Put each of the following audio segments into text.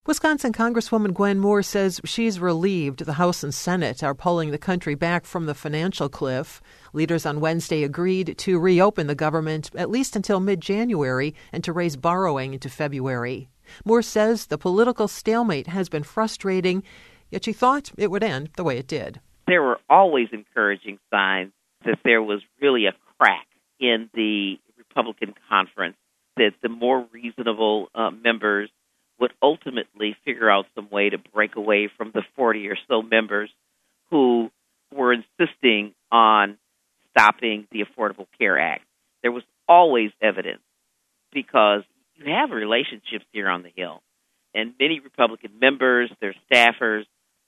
Wisconsin Congresswoman Gwen Moore says she's relieved the House and Senate are pulling the country back from the financial cliff. Leaders on Wednesday agreed to reopen the government at least until mid-January and to raise borrowing into February. Moore says the political stalemate has been frustrating, yet she thought it would end the way it did. There were always encouraging signs that there was really a crack in the Republican conference, that the more reasonable members would ultimately figure out some way to break away from the 40 or so members who were insisting on stopping the Affordable Care Act. There was always evidence, because you have relationships here on the Hill, and many Republican members, their staffers,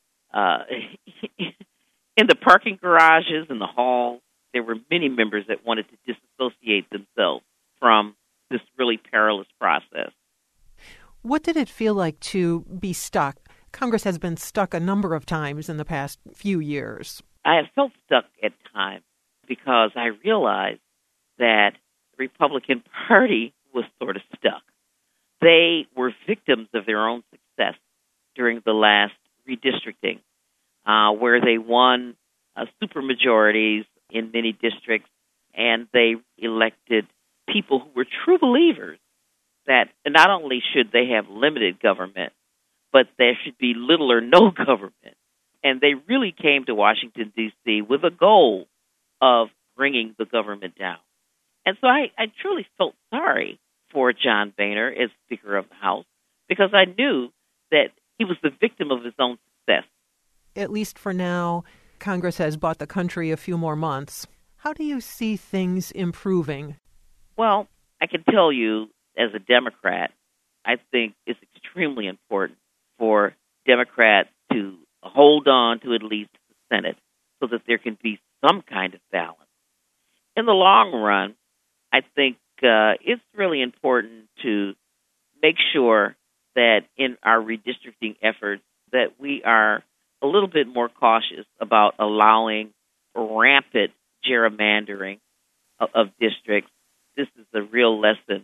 in the parking garages, in the halls, there were many members that wanted to disassociate themselves from this really perilous process. What did it feel like to be stuck? Congress has been stuck a number of times in the past few years. I have felt stuck at times because I realized that the Republican Party was sort of stuck. They were victims of their own success during the last redistricting, where they won supermajorities in many districts, and they elected people who were true believers that not only should they have limited government, but there should be little or no government. And they really came to Washington, D.C. with a goal of bringing the government down. And so I truly felt sorry for John Boehner as Speaker of the House, because I knew that he was the victim of his own success. At least for now, Congress has bought the country a few more months. How do you see things improving? Well, I can tell you, as a Democrat, I think it's extremely important for Democrats to hold on to at least the Senate so that there can be some kind of balance. In the long run, I think it's really important to make sure that in our redistricting efforts that we are a little bit more cautious about allowing rampant gerrymandering of districts. This is a real lesson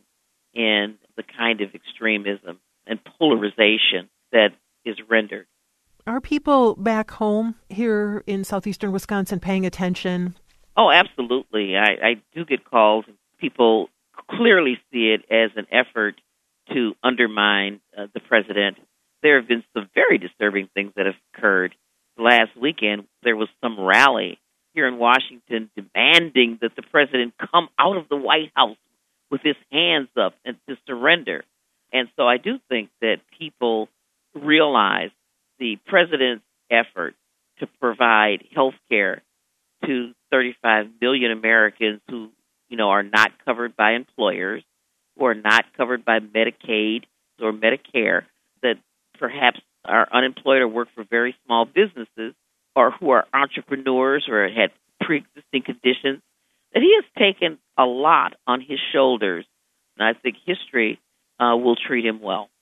in the kind of extremism and polarization that is rendered. Are people back home here in southeastern Wisconsin paying attention? Oh, absolutely. I do get calls. People clearly see it as an effort to undermine the president. There have been some very disturbing things that have occurred. Last weekend, there was some rally here in Washington demanding that the president come out of the White House with his hands up and to surrender. And so I do think that people realize the president's effort to provide health care to 35 million Americans who, are not covered by employers, who are not covered by Medicaid or Medicare, that perhaps are unemployed or work for very small businesses, or who are entrepreneurs or had pre-existing conditions, that he has taken a lot on his shoulders. And I think history will treat him well.